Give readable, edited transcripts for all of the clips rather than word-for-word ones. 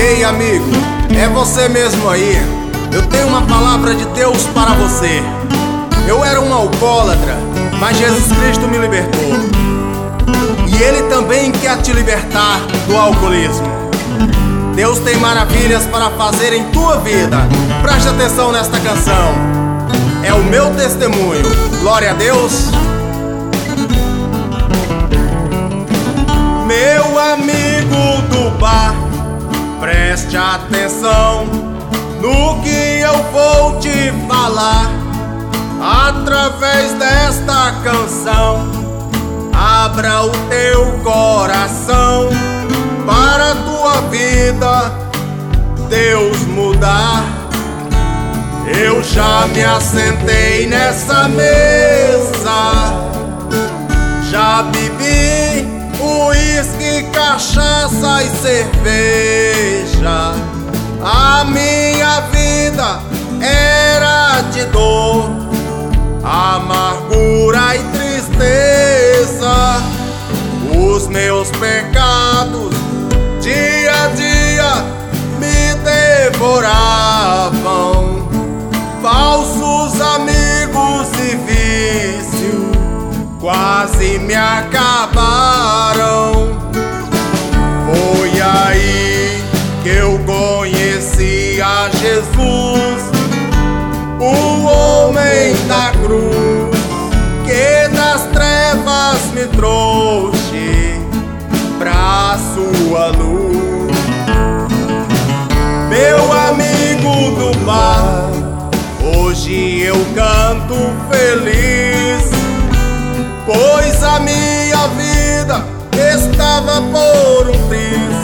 Ei, amigo, é você mesmo aí. Eu tenho uma palavra de Deus para você. Eu era um alcoólatra, mas Jesus Cristo me libertou. E Ele também quer te libertar do alcoolismo. Deus tem maravilhas para fazer em tua vida. Preste atenção nesta canção. É o meu testemunho. Glória a Deus. Meu amigo do bar, preste atenção no que eu vou te falar. Através desta canção, abra o teu coração para a tua vida Deus mudar. Eu já me assentei nessa mesa, já bebi uísque, cachaça e cerveja. A minha vida era de dor, amargura e tristeza. Os meus pecados dia a dia me devoravam. Falsos amigos e vício quase me acabaram. Foi aí que eu conheci a Jesus, o homem da cruz, que das trevas me trouxe pra sua luz. Meu amigo do bar, hoje eu canto feliz, pois a minha vida estava por um triz.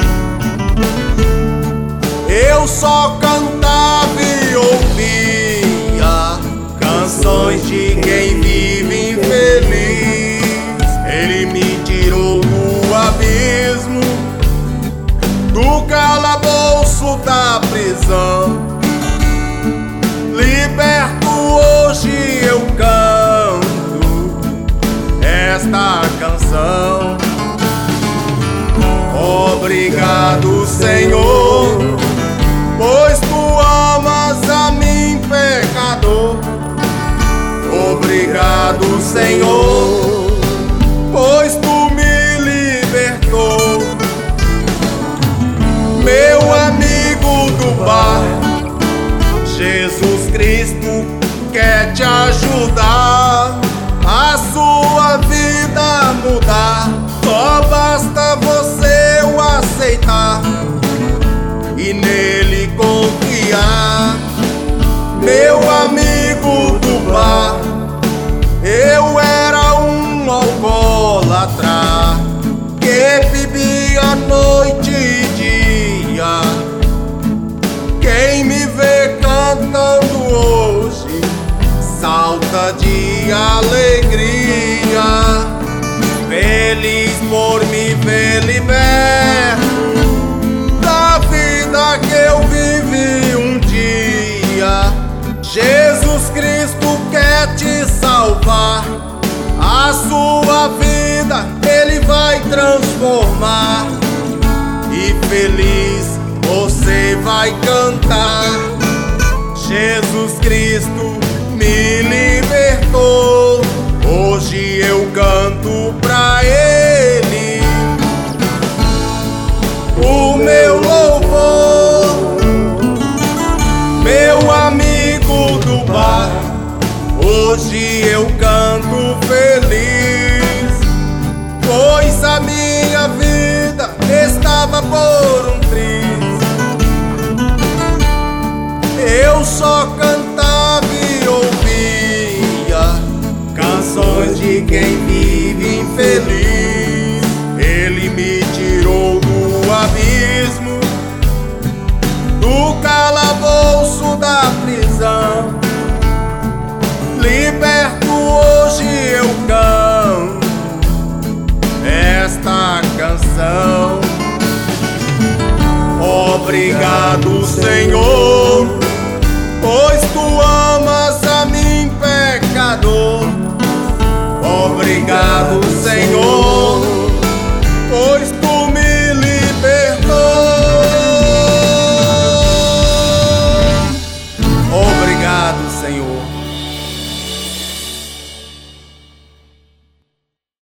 Eu só cantava e ouvia canções de quem vive infeliz. Ele me tirou do abismo, do calabouço da prisão. Liberto hoje eu canto esta canção. Obrigado, Senhor, pois tu amas a mim, pecador. Obrigado, Senhor, pois tu me libertou. Meu amigo do bar, Jesus Cristo quer te ajudar a sua vida mudar. Só basta você o aceitar e nele confiar. Meu amigo do bar, eu era um alcoólatra que bebia noite e dia. Quem me vê cantando hoje salta de alegria, feliz por me ver liberto da vida que eu vivi um dia. Jesus Cristo quer te salvar, a sua vida Ele vai transformar, e feliz você vai cantar. Jesus Cristo me libertou, hoje eu canto pra Ele o meu louvor. Meu amigo do bar, hoje eu canto feliz, pois a minha vida estava por um triz. Eu só cantava e ouvia canções de quem vive infeliz. Ele me tirou do abismo, do calabouço da prisão. Liberto hoje eu canto esta canção. Obrigado, Senhor, pois tu